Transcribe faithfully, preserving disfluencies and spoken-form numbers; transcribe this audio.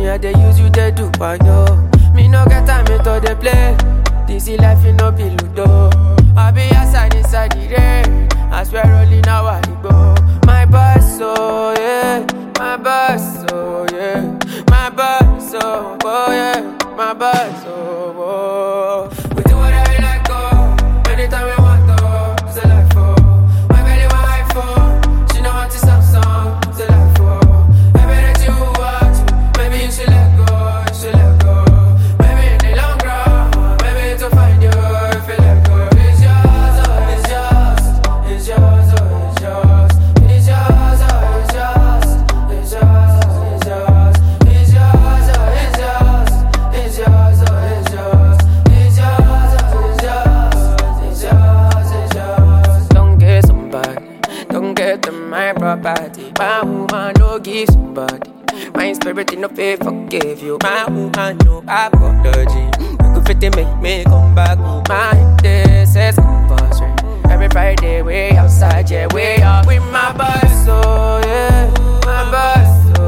Me I dey use you, they do for yo. Me no get time to the play. This is life, you no be ludo. I be outside inside the rain. I swear rolling now I go. My boss, oh yeah. My boss, oh yeah. My boss, oh, oh yeah. My boss, oh, oh. We do whatever we like, oh. Anytime we want, oh. It's a life, oh. My belly want iPhone. She know want to Samsung. It's a life, oh. Everything you watch, maybe you should let go. You should let go. Maybe in the long run, maybe to find you if you let go. It's yours, oh, it's yours. It's yours, oh, it's yours. It's yours, oh, it's yours. It's yours, oh, it's yours. It's yours, oh, it's yours. It's yours, oh, it's yours. It's yours, oh, it's yours. It's yours, it's yours. Don't get somebody, don't get them my property. My woman no give somebody. My spirit in no faith forgive you. My woman no apology. You could fit it, make me come back. My day says compulsory. Every Friday way outside, yeah, way up with my boss, oh yeah. My boss, oh